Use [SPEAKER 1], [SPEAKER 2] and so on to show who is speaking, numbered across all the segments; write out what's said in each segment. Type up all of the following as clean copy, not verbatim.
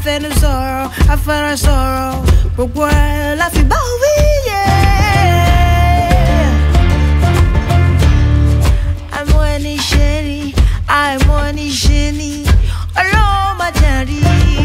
[SPEAKER 1] afẹ́nu sọ̀rọ̀ afẹ́ràn sọ̀rọ̀ gbogbo ẹ̀ la fi bá wí. àìmọ̀ ẹni ṣe ni àìmọ̀ ẹni ṣe ni ọlọ́run má jẹ́ rí.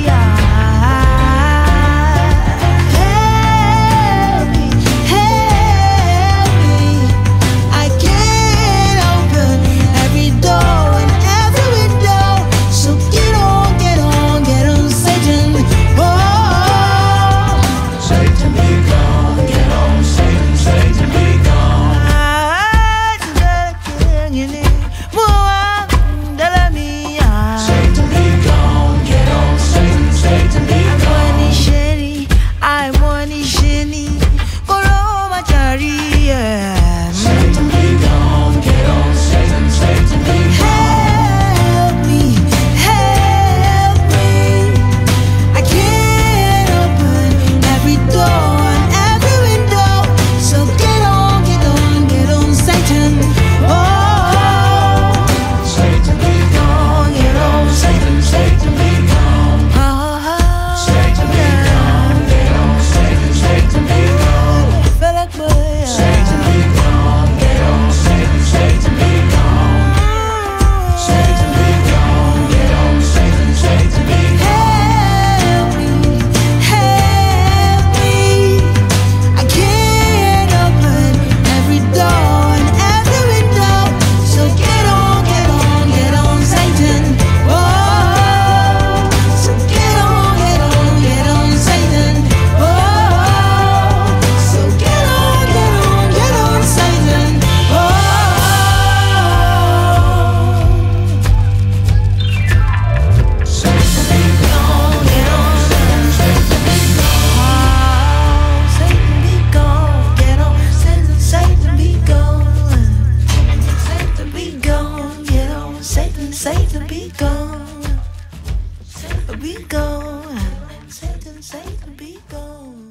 [SPEAKER 1] Satan be gone, be gone, Satan be gone.